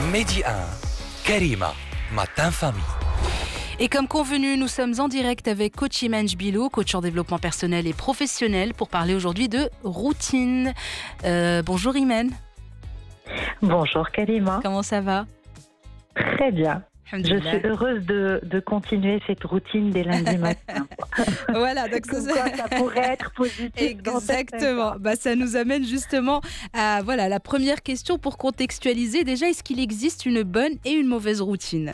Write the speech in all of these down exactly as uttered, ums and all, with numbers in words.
Midi un, Karima, Matin Famille. Et comme convenu, nous sommes en direct avec coach Imen Jbilou, coach en développement personnel et professionnel, pour parler aujourd'hui de routine. Euh, bonjour Imen. Bonjour Karima. Comment ça va? Très bien. Je suis heureuse de, de continuer cette routine des lundis matins. Voilà, donc ça, ça pourrait être positif. Exactement. Bah, ça nous amène justement à voilà, la première question pour contextualiser. Déjà, est-ce qu'il existe une bonne et une mauvaise routine?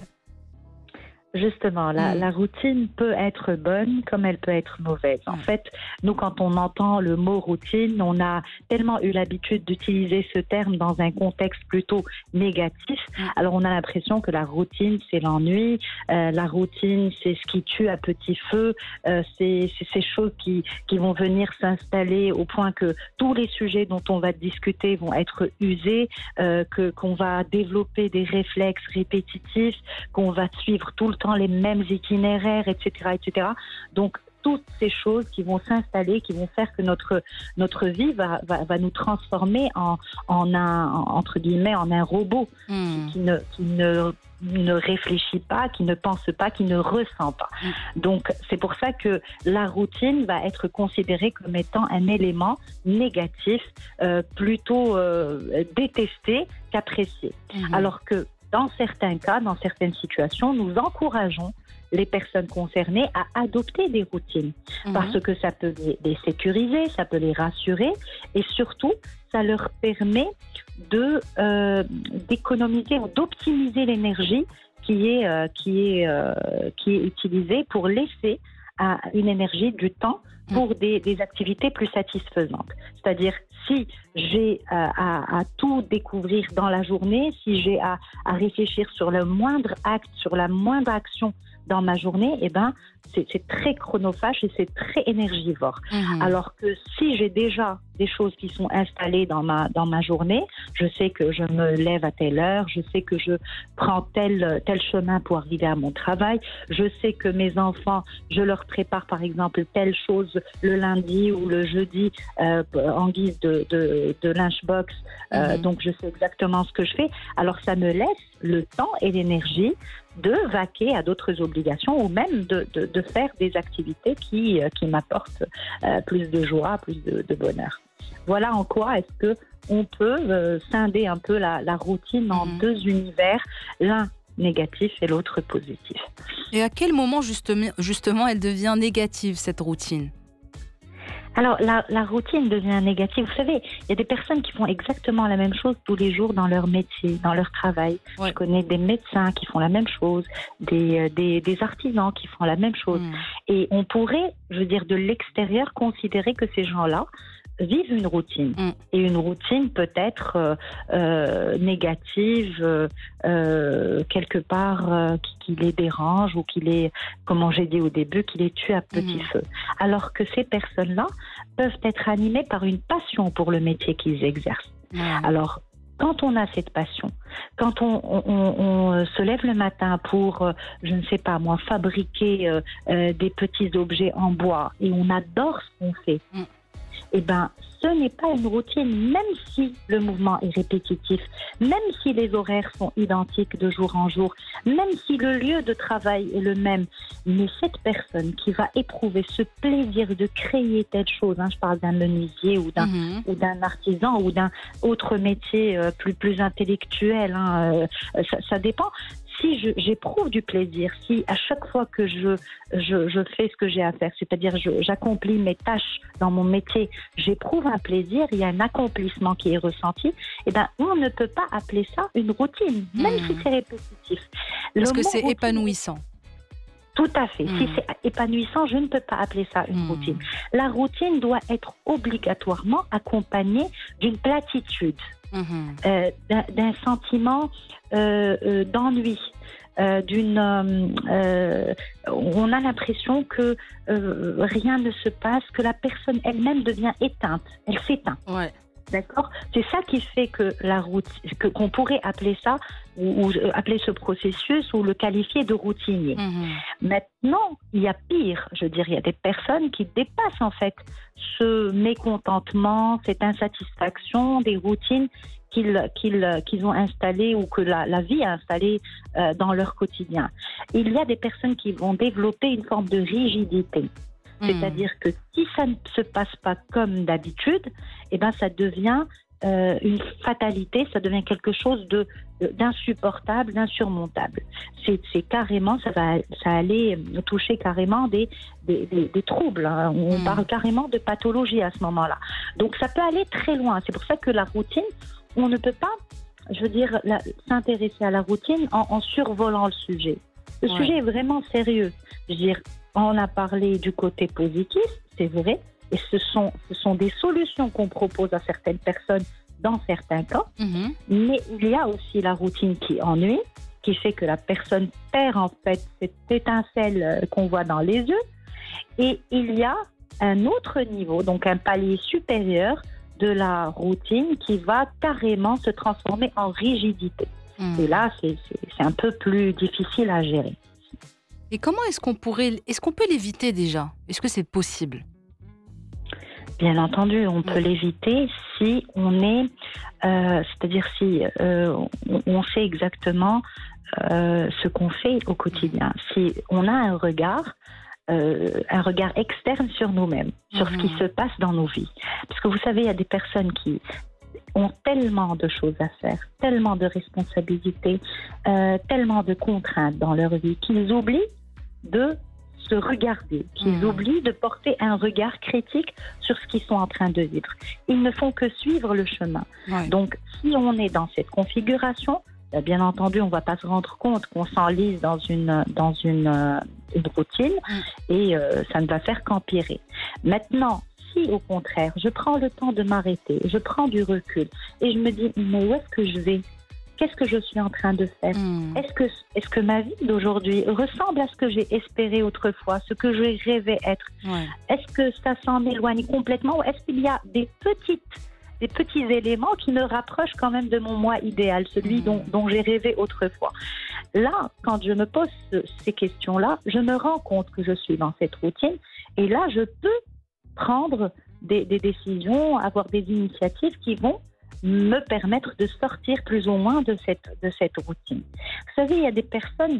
Justement, la, mmh. la routine peut être bonne comme elle peut être mauvaise. En mmh. fait, nous, quand on entend le mot routine, on a tellement eu l'habitude d'utiliser ce terme dans un contexte plutôt négatif. Mmh. Alors, on a l'impression que la routine, c'est l'ennui. Euh, la routine, c'est ce qui tue à petit feu. Euh, c'est, c'est ces choses qui, qui vont venir s'installer au point que tous les sujets dont on va discuter vont être usés, euh, que, qu'on va développer des réflexes répétitifs, qu'on va suivre tout le temps les mêmes itinéraires, et cetera, et cetera. Donc, toutes ces choses qui vont s'installer, qui vont faire que notre, notre vie va, va, va nous transformer en, en un, en, entre guillemets, en un robot mmh. qui, ne, qui ne, ne réfléchit pas, qui ne pense pas, qui ne ressent pas. Mmh. Donc, c'est pour ça que la routine va être considérée comme étant un élément négatif, euh, plutôt euh, détesté qu'apprécié. Mmh. Alors que dans certains cas, dans certaines situations, nous encourageons les personnes concernées à adopter des routines mmh. parce que ça peut les, les sécuriser, ça peut les rassurer et surtout, ça leur permet de, euh, d'économiser ou d'optimiser l'énergie qui est, euh, qui est, euh, qui est utilisée pour laisser à une énergie du temps pour des, des activités plus satisfaisantes. C'est-à-dire, si j'ai euh, à, à tout découvrir dans la journée, si j'ai à, à réfléchir sur le moindre acte, sur la moindre action dans ma journée, eh ben, c'est, c'est très chronophage et c'est très énergivore. Mmh. Alors que si j'ai déjà des choses qui sont installées dans ma, dans ma journée, je sais que je me lève à telle heure, je sais que je prends tel, tel chemin pour arriver à mon travail, je sais que mes enfants, je leur prépare par exemple telle chose le lundi ou le jeudi euh, en guise de, de, de lunchbox, euh, mmh. donc je sais exactement ce que je fais. Alors ça me laisse le temps et l'énergie de vaquer à d'autres obligations ou même de, de, de faire des activités qui, qui m'apportent euh, plus de joie, plus de, de bonheur. Voilà en quoi est-ce que on peut euh, scinder un peu la, la routine en mmh. deux univers, l'un négatif et l'autre positif. Et à quel moment justement, justement elle devient négative, cette routine ? Alors, la, la routine devient négative. Vous savez, il y a des personnes qui font exactement la même chose tous les jours dans leur métier, dans leur travail. Ouais. Je connais des médecins qui font la même chose, des, des, des artisans qui font la même chose. Mmh. Et on pourrait, je veux dire, de l'extérieur, considérer que ces gens-là vivent une routine. Mm. Et une routine peut être euh, euh, négative, euh, euh, quelque part, euh, qui, qui les dérange ou qui les, comme j'ai dit au début, qui les tue à petit mm. feu. Alors que ces personnes-là peuvent être animées par une passion pour le métier qu'ils exercent. Mm. Alors, quand on a cette passion, quand on, on, on, on se lève le matin pour, euh, je ne sais pas moi, fabriquer euh, euh, des petits objets en bois et on adore ce qu'on fait, mm. eh ben, ce n'est pas une routine, même si le mouvement est répétitif, même si les horaires sont identiques de jour en jour, même si le lieu de travail est le même. Mais cette personne qui va éprouver ce plaisir de créer telle chose, hein, je parle d'un menuisier ou d'un, mmh. ou d'un artisan ou d'un autre métier euh, plus, plus intellectuel, hein, euh, ça, ça dépend. Si je, j'éprouve du plaisir, si à chaque fois que je, je, je fais ce que j'ai à faire, c'est-à-dire je, j'accomplis mes tâches dans mon métier, j'éprouve un plaisir, il y a un accomplissement qui est ressenti, eh ben, on ne peut pas appeler ça une routine, même mmh. si c'est répétitif. Parce Le que c'est routine, épanouissant. Tout à fait. Mmh. Si c'est épanouissant, je ne peux pas appeler ça une mmh. routine. La routine doit être obligatoirement accompagnée d'une platitude, mmh. euh, d'un, d'un sentiment euh, euh, d'ennui. Euh, d'une, euh, euh, on a l'impression que euh, rien ne se passe, que la personne elle-même devient éteinte, elle s'éteint. Ouais. D'accord ? C'est ça qui fait que la route, que, qu'on pourrait appeler ça, ou, ou appeler ce processus, ou le qualifier de routinier. Mmh. Maintenant, il y a pire, je dirais, il y a des personnes qui dépassent en fait ce mécontentement, cette insatisfaction des routines qu'ils, qu'ils, qu'ils ont installées ou que la, la vie a installées euh, dans leur quotidien. Il y a des personnes qui vont développer une forme de rigidité. C'est-à-dire que si ça ne se passe pas comme d'habitude, eh ben ça devient euh, une fatalité, ça devient quelque chose de, d'insupportable, d'insurmontable. C'est, c'est carrément, ça va, ça allait toucher carrément des, des, des, des troubles. Hein. On mmh. parle carrément de pathologie à ce moment-là. Donc ça peut aller très loin. C'est pour ça que la routine, on ne peut pas, je veux dire, la, s'intéresser à la routine en, en survolant le sujet. Le ouais. sujet est vraiment sérieux. Je veux dire, on a parlé du côté positif, c'est vrai, et ce sont, ce sont des solutions qu'on propose à certaines personnes dans certains cas, mmh. mais il y a aussi la routine qui ennuie, qui fait que la personne perd en fait cette étincelle qu'on voit dans les yeux, et il y a un autre niveau, donc un palier supérieur de la routine qui va carrément se transformer en rigidité. Mmh. Et là, c'est, c'est, c'est un peu plus difficile à gérer. Et comment est-ce qu'on pourrait, est-ce qu'on peut l'éviter déjà ? Est-ce que c'est possible ? Bien entendu, on peut mmh. l'éviter si on est, euh, c'est-à-dire si euh, on, on sait exactement euh, ce qu'on fait au quotidien. Si on a un regard, euh, un regard externe sur nous-mêmes, sur mmh. ce qui se passe dans nos vies. Parce que vous savez, il y a des personnes qui ont tellement de choses à faire, tellement de responsabilités, euh, tellement de contraintes dans leur vie qu'ils oublient de se regarder, qu'ils mmh. oublient de porter un regard critique sur ce qu'ils sont en train de vivre. Ils ne font que suivre le chemin. Ouais. Donc, si on est dans cette configuration, bien entendu, on ne va pas se rendre compte qu'on s'enlise dans une, dans une, euh, une routine mmh. et euh, ça ne va faire qu'empirer. Maintenant, si au contraire, je prends le temps de m'arrêter, je prends du recul et je me dis, mais où est-ce que je vais ? Qu'est-ce que je suis en train de faire ? mmh. Est-ce que, est-ce que ma vie d'aujourd'hui ressemble à ce que j'ai espéré autrefois, ce que je rêvais être ? ouais. Est-ce que ça s'en éloigne complètement ou est-ce qu'il y a des, petites, des petits éléments qui me rapprochent quand même de mon moi idéal, celui mmh. dont, dont j'ai rêvé autrefois ? Là, quand je me pose ce, ces questions-là, je me rends compte que je suis dans cette routine et là, je peux prendre des, des décisions, avoir des initiatives qui vont me permettre de sortir plus ou moins de cette, de cette routine. Vous savez, il y a des personnes,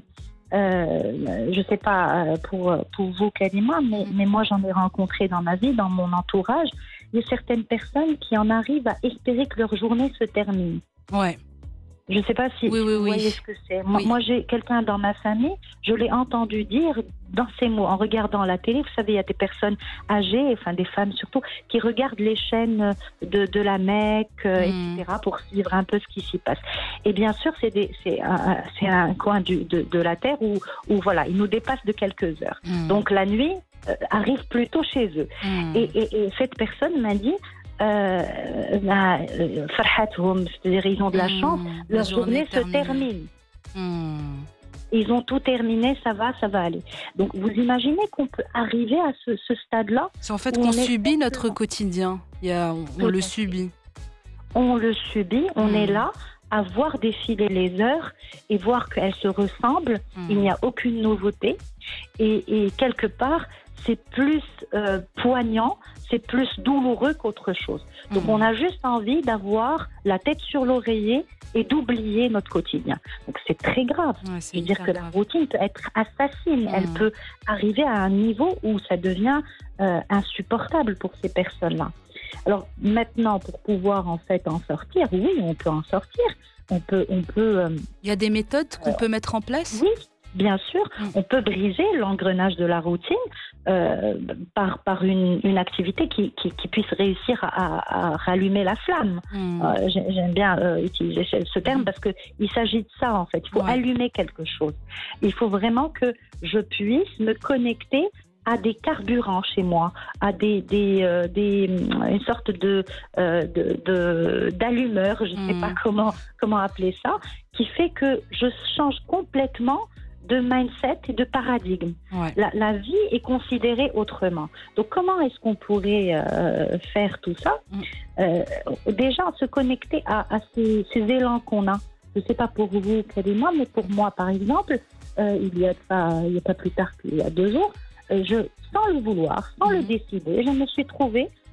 euh, je ne sais pas pour, pour vous, Karima, mais, mais moi j'en ai rencontré dans ma vie, dans mon entourage, il y a certaines personnes qui en arrivent à espérer que leur journée se termine. Ouais. Je ne sais pas si oui, oui, vous oui. voyez ce que c'est. Moi, oui. moi, j'ai quelqu'un dans ma famille, je l'ai entendu dire dans ces mots, en regardant la télé, vous savez, il y a des personnes âgées, enfin des femmes surtout, qui regardent les chaînes de, de la Mecque, euh, mmh. et cetera, pour suivre un peu ce qui s'y passe. Et bien sûr, c'est, des, c'est, un, c'est un coin du, de, de la Terre où, où, voilà, il nous dépasse de quelques heures. Mmh. Donc la nuit euh, arrive plutôt chez eux. Mmh. Et, et, et cette personne m'a dit... Euh, bah, euh, c'est-à-dire ils ont de la chance, mmh, leur journée, journée se termine. Mmh. Ils ont tout terminé, ça va, ça va aller. Donc vous imaginez qu'on peut arriver à ce, ce stade-là. C'est en fait qu'on subit notre quotidien. Il y a, on, on le subit. On le subit, on mmh. est là à voir défiler les heures et voir qu'elles se ressemblent. Mmh. Il n'y a aucune nouveauté. Et, et quelque part, c'est plus euh, poignant, c'est plus douloureux qu'autre chose. Donc mmh. on a juste envie d'avoir la tête sur l'oreiller et d'oublier notre quotidien. Donc c'est très grave. Ouais, c'est dire que grave. La routine peut être assassine. Mmh. Elle peut arriver à un niveau où ça devient euh, insupportable pour ces personnes-là. Alors maintenant, pour pouvoir en fait en sortir, oui, on peut en sortir. On peut, on peut. Euh, Il y a des méthodes qu'on euh, peut mettre en place ? Oui. Bien sûr, mmh. on peut briser l'engrenage de la routine euh, par, par une, une activité qui, qui, qui puisse réussir à, à rallumer la flamme. Mmh. Euh, j'aime bien euh, utiliser ce terme mmh. parce qu'il s'agit de ça en fait. Il faut ouais. allumer quelque chose. Il faut vraiment que je puisse me connecter à des carburants chez moi, à des, des, euh, des une sorte de, euh, de, de d'allumeur, je ne sais mmh. pas comment, comment appeler ça, qui fait que je change complètement de mindset et de paradigme. Ouais. La, la vie est considérée autrement. Donc, comment est-ce qu'on pourrait euh, faire tout ça ? mm. euh, Déjà, se connecter à, à ces, ces élans qu'on a. Je ne sais pas pour vous, Karima, mais pour moi, par exemple, euh, il n'y a pas, il y a pas plus tard qu'il y a deux jours, euh, je, sans le vouloir, sans mm. le décider, je me suis trouvée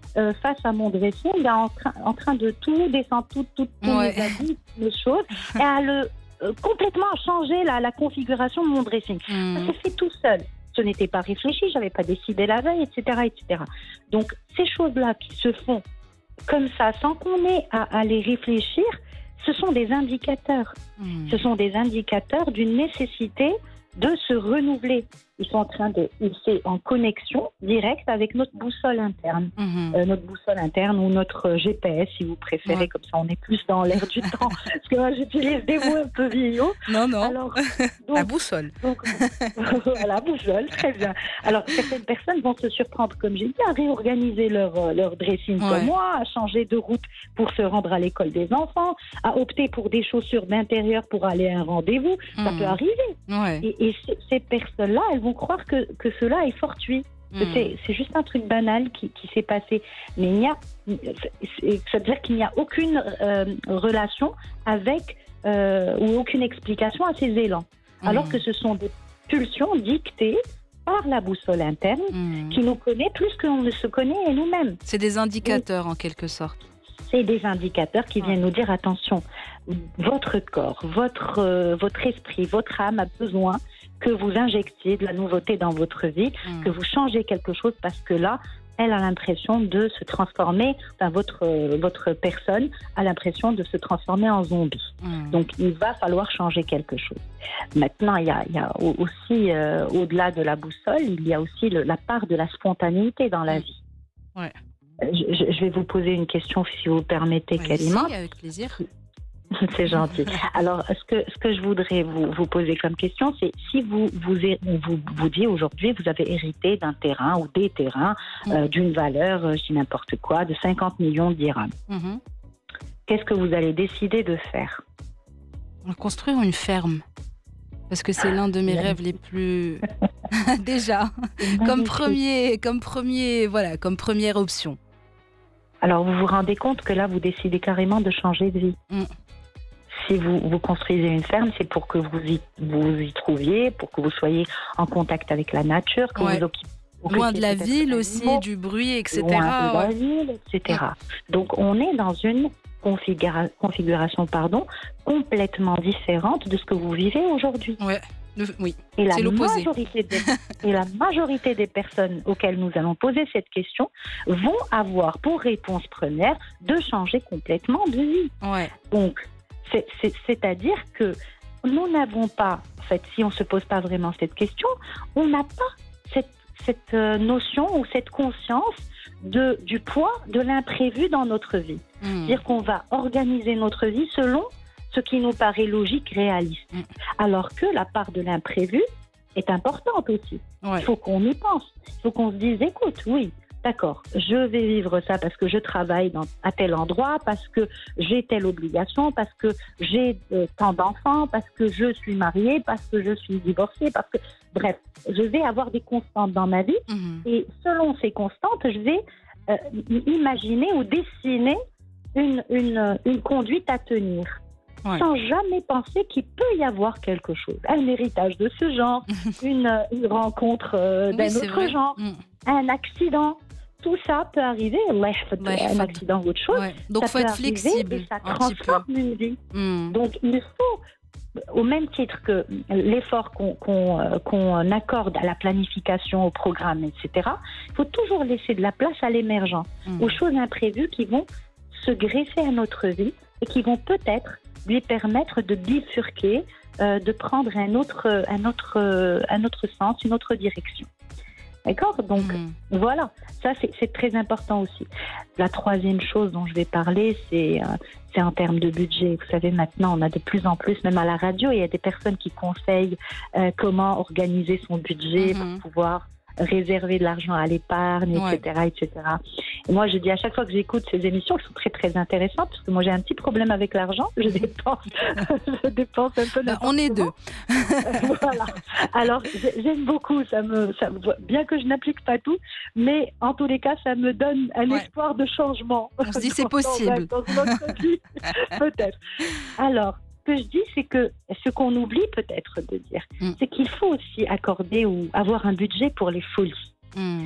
euh, face à mon dressing, en, train, en train de tout descendre, tout, tout, tous Ouais. mes habits, les choses, et à le euh, complètement changer la, la configuration de mon dressing. Ça Mmh. s'est fait tout seul. Ce n'était pas réfléchi, j'avais pas décidé la veille, et cetera, et cetera. Donc ces choses-là qui se font comme ça, sans qu'on ait à, à les réfléchir, ce sont des indicateurs. Mmh. Ce sont des indicateurs d'une nécessité de se renouveler. Ils sont en train de, c'est en connexion directe avec notre boussole interne, Mmh. euh, notre boussole interne ou notre G P S si vous préférez, Ouais. comme ça on est plus dans l'air du temps. Parce que moi j'utilise des mots un peu vieillots. Non, non. Alors, La donc, boussole. donc, voilà, boussole, très bien. Alors, certaines personnes vont se surprendre, comme j'ai dit, à réorganiser leur, euh, leur dressing Ouais. comme moi, à changer de route pour se rendre à l'école des enfants, à opter pour des chaussures d'intérieur pour aller à un rendez-vous. Ça Mmh. peut arriver. Ouais. Et, et c- ces personnes-là, elles vont croire que, que cela est fortuit. Que Mmh. c'est, c'est juste un truc banal qui, qui s'est passé. Mais il y a, c'est- ça veut dire qu'il n'y a aucune euh, relation avec euh, ou aucune explication à ces élans. Alors Mmh. que ce sont des pulsions dictées par la boussole interne Mmh. qui nous connaît plus qu'on ne se connaît nous-mêmes. C'est des indicateurs en quelque sorte. C'est des indicateurs qui viennent nous dire attention, votre corps, votre, euh, votre esprit, votre âme a besoin que vous injectiez de la nouveauté dans votre vie, Mmh. que vous changez quelque chose parce que là, elle a l'impression de se transformer, enfin votre, euh, votre personne a l'impression de se transformer en zombie. Mmh. Donc, il va falloir changer quelque chose. Maintenant, il y a, il y a au- aussi, euh, au-delà de la boussole, il y a aussi le- la part de la spontanéité dans la Mm. vie. Ouais. Euh, Je, je- je vais vous poser une question, si vous permettez, Ouais, Kalima. si, avec plaisir. C'est gentil. Alors, ce que, ce que je voudrais vous, vous poser comme question, c'est si vous vous, on vous, vous dit aujourd'hui, vous avez hérité d'un terrain ou des terrains euh, d'une valeur, euh, je dis n'importe quoi, de cinquante millions de dirhams. Mmh. Qu'est-ce que vous allez décider de faire? Construire une ferme. Parce que c'est l'un de mes rêves les plus... Déjà, comme Magnifique. premier, comme premier, voilà, comme première option. Alors, vous vous rendez compte que là, vous décidez carrément de changer de vie. Mm. Si vous, vous construisez une ferme, c'est pour que vous y, vous y trouviez, pour que vous soyez en contact avec la nature, que Ouais. vous occupiez Loin de la peut-être ville d'animaux, aussi, du bruit, et cetera. loin de la Ouais. ville, et cetera. Donc, on est dans une configura- configuration pardon, complètement différente de ce que vous vivez aujourd'hui. Ouais. Le- Oui. Et la, C'est l'opposé. majorité des, et la majorité des personnes auxquelles nous allons poser cette question vont avoir pour réponse première de changer complètement de vie. Ouais. Donc, c'est, c'est, c'est-à-dire que nous n'avons pas, en fait, si on ne se pose pas vraiment cette question, on n'a pas cette, cette euh, notion ou cette conscience de, du poids de l'imprévu dans notre vie. Mmh. C'est-à-dire qu'on va organiser notre vie selon ce qui nous paraît logique, réaliste. Mm. Alors que la part de l'imprévu est importante aussi. Ouais. Il faut qu'on y pense. Il faut qu'on se dise, écoute, oui, d'accord, je vais vivre ça parce que je travaille dans, à tel endroit, parce que j'ai telle obligation, parce que j'ai euh, tant d'enfants, parce que je suis mariée, parce que je suis divorcée, parce que... Bref, je vais avoir des constantes dans ma vie Mmh. et selon ces constantes, je vais euh, imaginer ou dessiner une, une, une conduite à tenir. Ouais. Sans jamais penser qu'il peut y avoir quelque chose. Un héritage de ce genre, une, une rencontre euh, Oui, d'un c'est autre vrai. genre, Mmh. un accident. Tout ça peut arriver, Allah yahfad, Allah yahfad. un accident ou autre chose. Ouais. Donc, ça faut peut être arriver flexible et ça un petit peu. transforme une vie. Mmh. Donc il faut, au même titre que l'effort qu'on qu'on, euh, qu'on accorde à la planification, au programme, et cetera, il faut toujours laisser de la place à l'émergent, Mmh. aux choses imprévues qui vont se greffer à notre vie et qui vont peut-être lui permettre de bifurquer, euh, de prendre un autre, un, autre, euh, un autre sens, une autre direction. D'accord? Donc, Mmh. voilà, ça c'est c'est très important aussi. La troisième chose dont je vais parler, c'est euh, c'est en termes de budget. Vous savez, maintenant, on a de plus en plus, même à la radio, il y a des personnes qui conseillent euh, comment organiser son budget Mhm. pour pouvoir réserver de l'argent à l'épargne, Ouais. et cetera, et cetera. Et moi, je dis à chaque fois que j'écoute ces émissions, qui sont très très intéressantes, parce que moi j'ai un petit problème avec l'argent, je dépense, je dépense un peu Bah, n'importe on est deux. comment. Voilà. Alors j'ai- j'aime beaucoup, ça me, ça me, bien que je n'applique pas tout, mais en tous les cas, ça me donne un Ouais. espoir de changement. On se dit, c'est Dans- possible. Dans, dans notre vie, peut-être. Alors, ce que je dis, c'est que ce qu'on oublie peut-être de dire, Mm. c'est qu'il faut aussi accorder ou avoir un budget pour les folies. Mmh.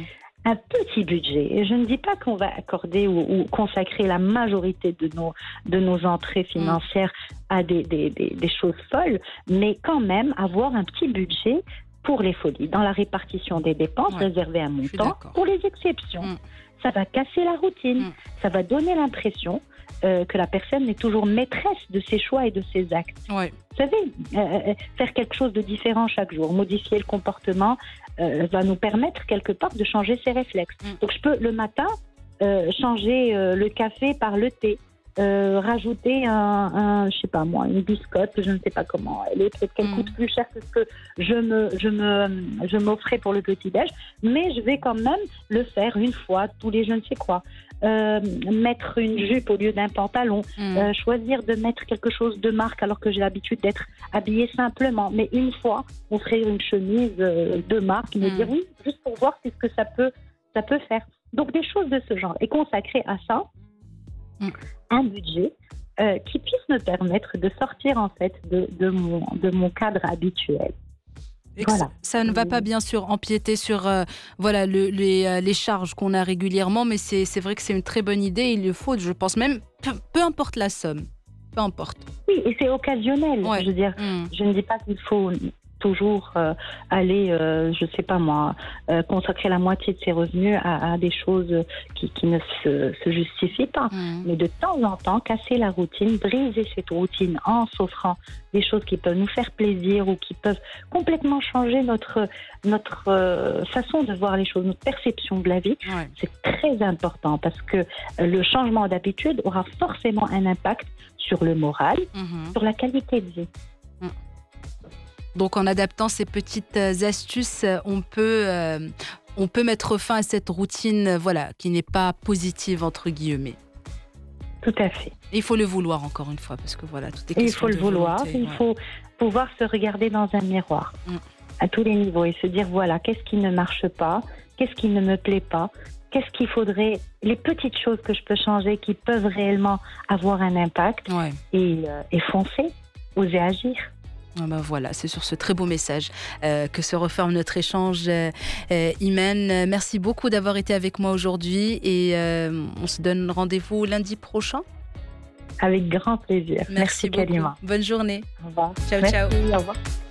un petit budget. Et je ne dis pas qu'on va accorder ou, ou consacrer la majorité de nos, de nos entrées financières à des, des, des, des choses folles, mais quand même avoir un petit budget pour les folies, dans la répartition des dépenses, ouais, réserver un montant pour les exceptions. Mmh. Ça va casser la routine, mmh. ça va donner l'impression euh, que la personne est toujours maîtresse de ses choix et de ses actes. Ouais. Vous savez, euh, faire quelque chose de différent chaque jour, modifier le comportement, euh, va nous permettre quelque part de changer ses réflexes. Mmh. Donc je peux le matin euh, changer euh, le café par le thé. Euh, rajouter un, un, je sais pas moi, une biscotte, je ne sais pas comment elle est, peut-être qu'elle mmh. coûte plus cher que ce que je me, je me, je m'offrais pour le petit-déj, mais je vais quand même le faire une fois tous les je ne sais quoi. Euh, mettre une jupe au lieu d'un pantalon, mmh. euh, choisir de mettre quelque chose de marque alors que j'ai l'habitude d'être habillée simplement, mais une fois offrir une chemise euh, de marque, me mmh. dire oui, juste pour voir ce que ça peut, ça peut faire. Donc des choses de ce genre, et consacrer à ça mmh. un budget euh, qui puisse me permettre de sortir en fait de, de, mon, de mon cadre habituel. Voilà. Ça ne va pas bien sûr empiéter sur euh, voilà, le, les, euh, les charges qu'on a régulièrement, mais c'est, c'est vrai que c'est une très bonne idée. Il le faut, je pense même, peu, peu importe la somme, peu importe. Oui, et c'est occasionnel. Ouais. Je veux dire, mmh. je ne dis pas qu'il faut toujours euh, aller, euh, je ne sais pas moi, euh, consacrer la moitié de ses revenus à, à des choses qui, qui ne se, se justifient pas. Mmh. Mais de temps en temps, casser la routine, briser cette routine en s'offrant des choses qui peuvent nous faire plaisir ou qui peuvent complètement changer notre, notre euh, façon de voir les choses, notre perception de la vie, ouais. c'est très important parce que le changement d'habitude aura forcément un impact sur le moral, mmh. sur la qualité de vie. Mmh. Donc en adaptant ces petites astuces, on peut, euh, on peut mettre fin à cette routine voilà, qui n'est pas positive entre guillemets. Tout à fait. Et il faut le vouloir encore une fois, parce que voilà, tout est question de Il faut le vouloir, volonté, il ouais. faut pouvoir se regarder dans un miroir mm. à tous les niveaux et se dire voilà, qu'est-ce qui ne marche pas, qu'est-ce qui ne me plaît pas, qu'est-ce qu'il faudrait, les petites choses que je peux changer qui peuvent réellement avoir un impact ouais. et, euh, et foncer, oser agir. Ah ben voilà, c'est sur ce très beau message euh, que se referme notre échange. Euh, euh, Imen, merci beaucoup d'avoir été avec moi aujourd'hui et euh, on se donne rendez-vous lundi prochain. Avec grand plaisir. Merci, merci beaucoup. Karima. Bonne journée. Au revoir. Ciao, merci, ciao. Au revoir.